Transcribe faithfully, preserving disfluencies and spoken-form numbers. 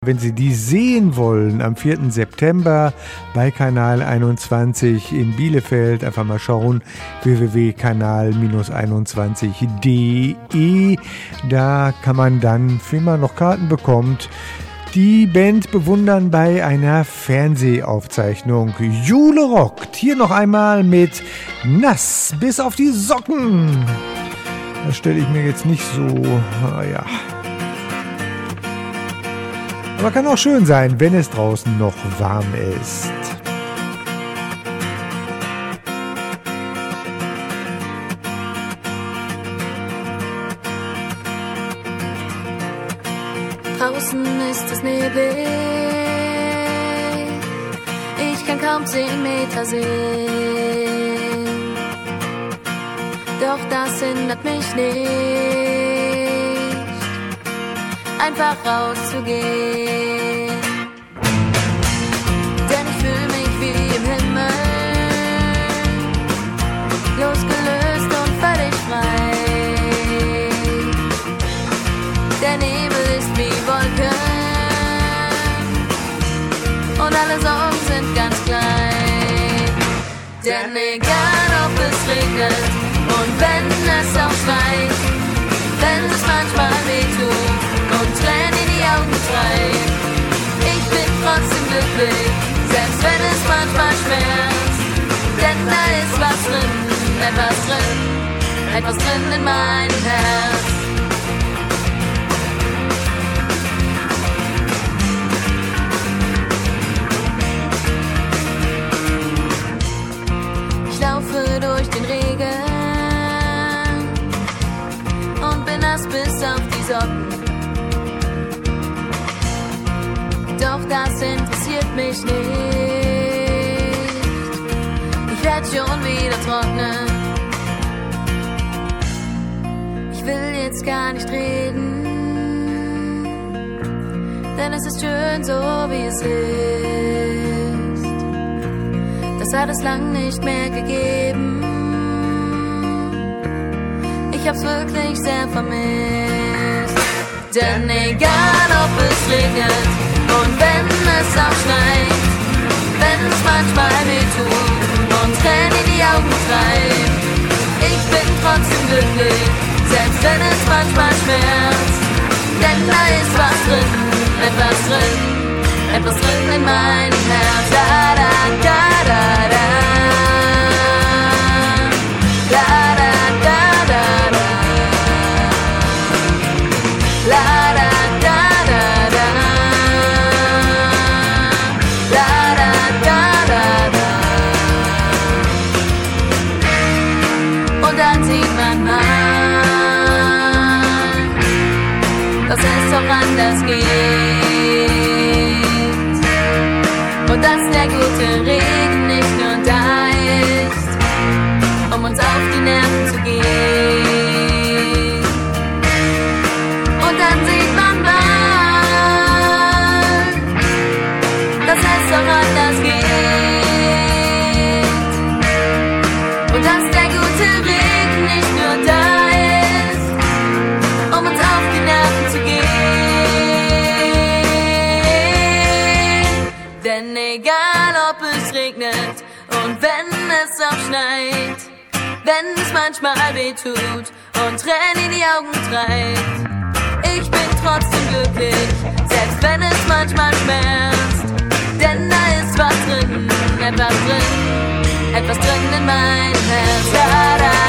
Wenn Sie die sehen wollen, am vierten September bei Kanal einundzwanzig in Bielefeld, einfach mal schauen, w w w punkt kanal einundzwanzig punkt d e. Da kann man dann, wenn man noch Karten bekommt, die Band bewundern bei einer Fernsehaufzeichnung. Jule rockt. Hier noch einmal mit Nass bis auf die Socken. Das stelle ich mir jetzt nicht so, ja... Aber kann auch schön sein, wenn es draußen noch warm ist. Draußen ist es neblig, ich kann kaum zehn Meter sehen. Doch das hindert mich nicht, einfach rauszugehen. Denn ich fühle mich wie im Himmel, losgelöst und völlig frei. Der Nebel ist wie Wolken und alle Sorgen sind ganz klein. Denn egal ob es regnet und wenn es auch schneit, wenn es manchmal weh tut und Tränen in die Augen treibt, ich bin trotzdem glücklich, selbst wenn es manchmal schmerzt. Denn da ist was drin, etwas drin, etwas drin in meinem Herz. Ich laufe durch den Regen und bin nass bis auf die Socken. Doch das interessiert mich nicht, ich werd schon wieder trocknen. Ich will jetzt gar nicht reden, denn es ist schön so wie es ist. Das hat es lang nicht mehr gegeben, ich hab's wirklich sehr vermisst. Denn egal ob es regnet und wenn es auch schneit, wenn es manchmal weh tut und Tränen in die Augen treibt, ich bin trotzdem glücklich, selbst wenn es manchmal schmerzt. Denn da ist was drin, etwas drin, etwas drin in meinem Herz. Da, da, da, da, da. La, da, da, da, da. La, da, da, da, da. La, da, da, da, da. Und dann sieht man mal, dass es auch anders geht. Und dass der gute Regen nicht nur da ist, um uns auf die Nerven zu gehen. Und dann sieht man mal, dass es auch anders geht. Und dass der gute Regen nicht nur da ist, um uns auf die Nerven zu gehen. Denn egal ob es regnet und wenn es auch schneit, wenn es manchmal weh tut und Tränen in die Augen treibt, ich bin trotzdem glücklich, selbst wenn es manchmal schmerzt. Denn da ist was drin, etwas drin, etwas drin in meinem Herz. Da, da.